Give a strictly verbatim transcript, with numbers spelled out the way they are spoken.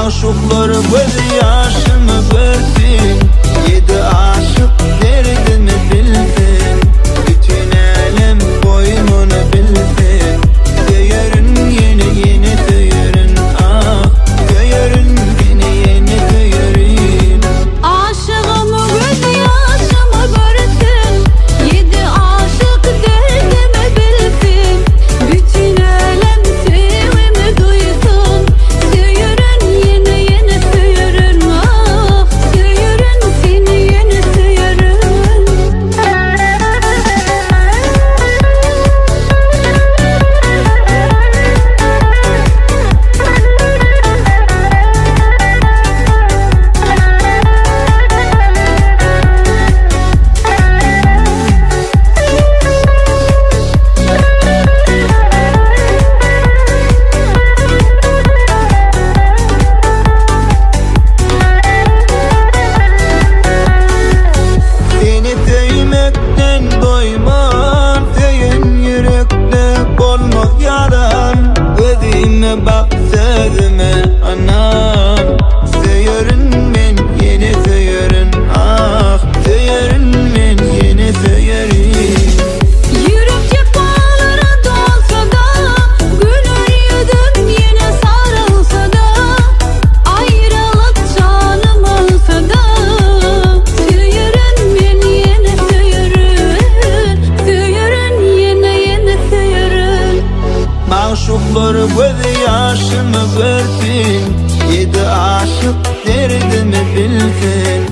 Maşuklar göz yaşımı görsün, yedi aşık derdimi bilsin, bütün alem boynunu bilsin. Söyürün yeni yeni söyürün, ah söyürün yeni yeni söyürün. Aşığımı göz yaşımı görsün, yedi aşık derdimi bilsin, bütün alem sevimi duysun. Söyürün yeni yeni söyürün, ah söyürün seni yeni söyürün. Seni sevmekten doymam, senin yürekte olmak yaram. Gözüme bak sözüme anam, söyürün men yeni söyürün, ah söyürün men yeni söyürün. Yürüp cefalara dolsa da, güler yüzüm yine sarılsa da, ayrılık canım olsa da, söyürün beni yine söyürün, söyürün yine yine söyürün. Maşuklar göz yaşımı görsün, yedi aşık derdimi bilsin,